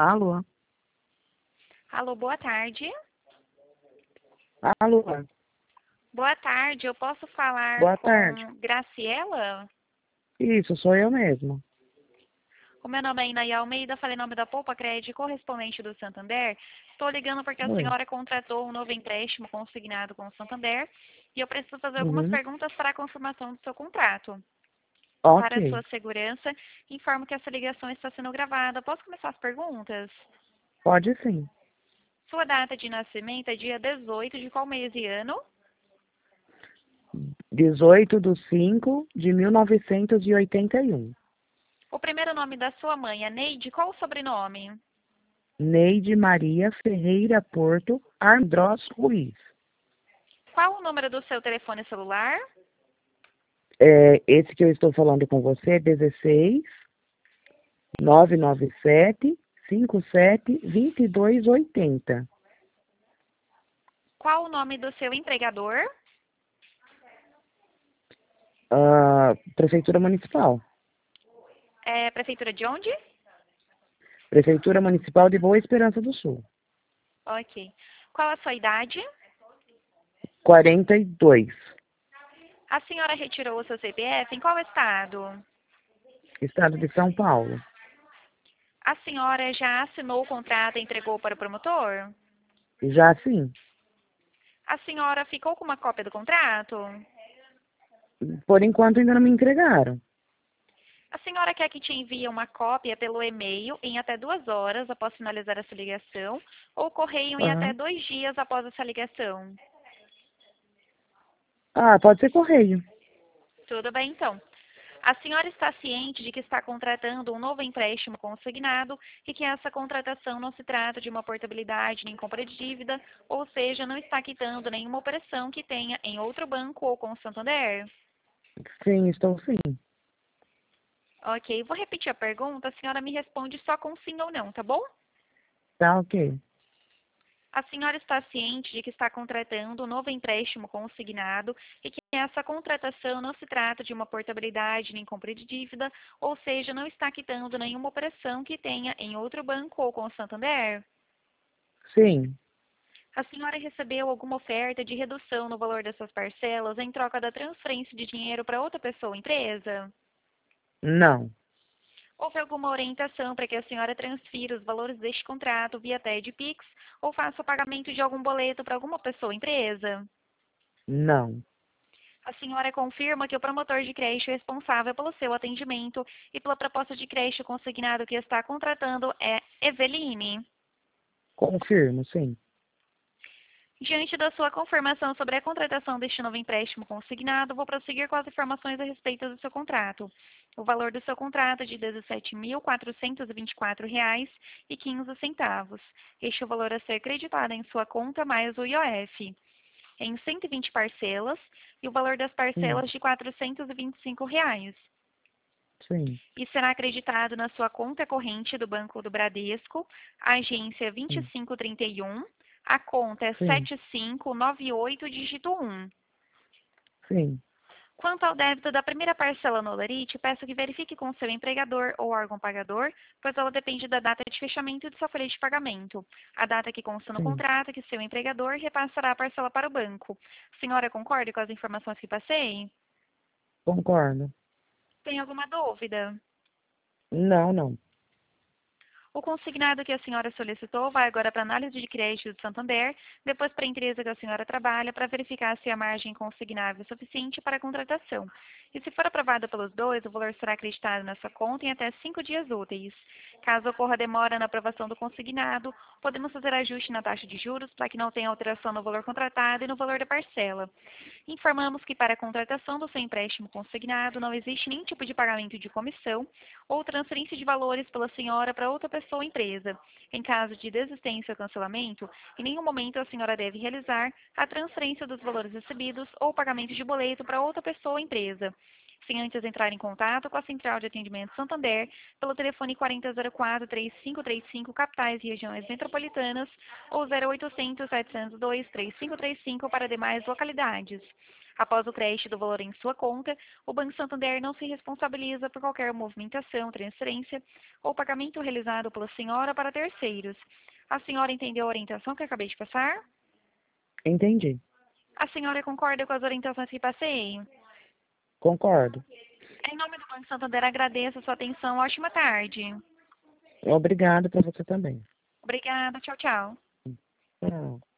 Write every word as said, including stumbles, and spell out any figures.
Alô? Alô, boa tarde. Alô? Boa tarde, eu posso falar Boa com tarde. Graciela? Isso, sou eu mesmo. O meu nome é Inaí Almeida, falei em nome da Poupa Crédito, correspondente do Santander. Estou ligando porque a Oi. senhora contratou um novo empréstimo consignado com o Santander e eu preciso fazer algumas Uhum. perguntas para a confirmação do seu contrato. Para a Ok. sua segurança, informo que essa ligação está sendo gravada. Posso começar as perguntas? Pode sim. Sua data de nascimento é dia dezoito de qual mês e ano? dezoito de cinco de mil novecentos e oitenta e um. O primeiro nome da sua mãe é Neide, qual o sobrenome? Neide Maria Ferreira Porto Andrós Ruiz. Qual o número do seu telefone celular? É, esse que eu estou falando com você é dezesseis, nove nove sete, cinco sete, dois dois oito zero. Qual o nome do seu empregador? Ah, Prefeitura Municipal. É prefeitura de onde? Prefeitura Municipal de Boa Esperança do Sul. Ok. Qual a sua idade? quarenta e dois. A senhora retirou o seu C P F em qual estado? Estado de São Paulo. A senhora já assinou o contrato e entregou para o promotor? Já sim. A senhora ficou com uma cópia do contrato? Por enquanto ainda não me entregaram. A senhora quer que te envie uma cópia pelo e-mail em até duas horas após finalizar essa ligação ou correio em até Aham. dois dias após essa ligação? Ah, pode ser correio. Tudo bem, então. A senhora está ciente de que está contratando um novo empréstimo consignado e que essa contratação não se trata de uma portabilidade nem compra de dívida, ou seja, não está quitando nenhuma operação que tenha em outro banco ou com o Santander? Sim, estou sim. Ok, vou repetir a pergunta, a senhora me responde só com sim ou não, tá bom? Tá ok. A senhora está ciente de que está contratando um novo empréstimo consignado e que essa contratação não se trata de uma portabilidade nem compra de dívida, ou seja, não está quitando nenhuma operação que tenha em outro banco ou com o Santander? Sim. A senhora recebeu alguma oferta de redução no valor das suas parcelas em troca da transferência de dinheiro para outra pessoa ou empresa? Não. Houve alguma orientação para que a senhora transfira os valores deste contrato via T E D Pix ou faça o pagamento de algum boleto para alguma pessoa ou empresa? Não. A senhora confirma que o promotor de crédito responsável pelo seu atendimento e pela proposta de crédito consignado que está contratando é Eveline. Confirmo, sim. Diante da sua confirmação sobre a contratação deste novo empréstimo consignado, vou prosseguir com as informações a respeito do seu contrato. O valor do seu contrato é de dezessete mil quatrocentos e vinte e quatro reais e quinze centavos. Este é o valor a ser creditado em sua conta mais o I O F, em cento e vinte parcelas, e o valor das Sim. parcelas de quatrocentos e vinte e cinco reais. Sim. E será acreditado na sua conta corrente do Banco do Bradesco, a agência vinte e Sim. cinco trinta e um, a conta é Sim. sete cinco nove oito dígito um. Sim. Quanto ao débito da primeira parcela no Olerite, peço que verifique com seu empregador ou órgão pagador, pois ela depende da data de fechamento de sua folha de pagamento. A data que consta no Sim. contrato é que seu empregador repassará a parcela para o banco. A senhora concorda com as informações que passei? Concordo. Tem alguma dúvida? Não, não. O consignado que a senhora solicitou vai agora para a análise de crédito do Santander, depois para a empresa que a senhora trabalha, para verificar se a margem consignável é suficiente para a contratação. E se for aprovada pelos dois, o valor será acreditado na sua conta em até cinco dias úteis. Caso ocorra demora na aprovação do consignado, podemos fazer ajuste na taxa de juros para que não tenha alteração no valor contratado e no valor da parcela. Informamos que para a contratação do seu empréstimo consignado não existe nenhum tipo de pagamento de comissão ou transferência de valores pela senhora para outra pessoa ou empresa. Em caso de desistência ou cancelamento, em nenhum momento a senhora deve realizar a transferência dos valores recebidos ou pagamento de boleto para outra pessoa ou empresa, sem antes entrar em contato com a Central de Atendimento Santander pelo telefone quarenta zero quatro, três cinco três cinco, capitais e regiões metropolitanas, ou zero oitocentos, setecentos e dois, três cinco três cinco para demais localidades. Após o crédito do valor em sua conta, o Banco Santander não se responsabiliza por qualquer movimentação, transferência ou pagamento realizado pela senhora para terceiros. A senhora entendeu a orientação que acabei de passar? Entendi. A senhora concorda com as orientações que passei? Concordo. Em nome do Banco Santander, agradeço a sua atenção. Ótima tarde. Obrigado para você também. Obrigada. Tchau, tchau. Tchau.